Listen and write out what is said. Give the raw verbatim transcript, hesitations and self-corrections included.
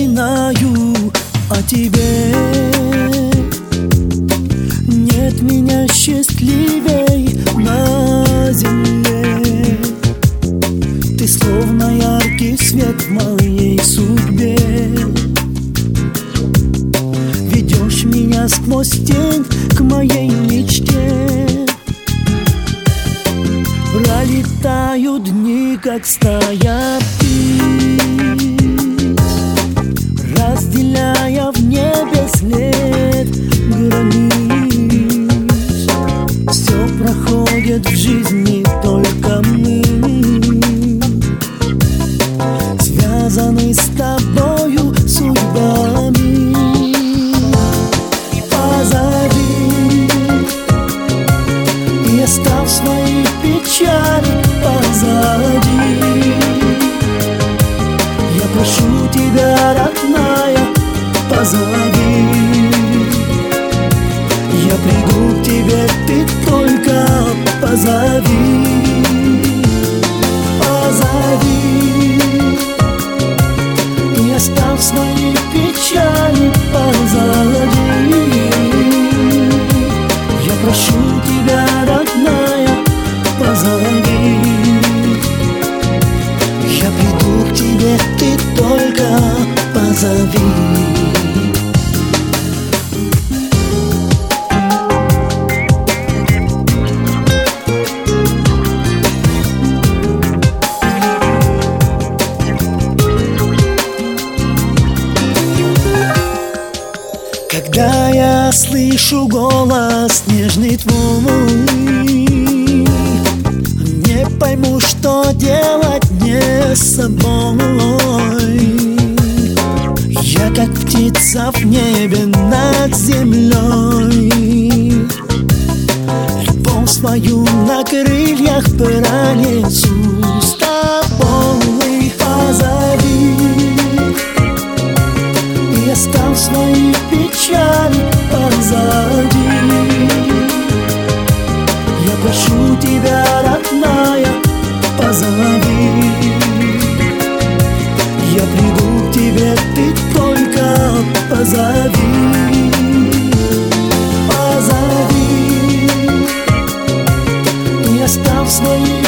вспоминаю о тебе. Нет меня счастливей на земле. Ты словно яркий свет в моей судьбе. Ведешь меня сквозь тень к моей мечте. Пролетают дни, как стая птиц, разделяя в небе след границ. Все проходит в жизни, только мы связаны с тобою судьбами. Позови и оставь свои печали позади. Я прошу тебя, родная, позови. Я приду к тебе, ты только позови. Позови и оставь свои печали позади. Я прошу тебя, родная, позови. Я приду к тебе, ты только позови. Когда я слышу голос нежный твой, не пойму, что делать мне с собой. Я как птица в небе над землей, любовь свою на крыльях пронесу с тобой. Позови и оставь свои печали позади. Я прошу тебя, родная, позови. Я приду к тебе, ты только позови. Позови и оставь свои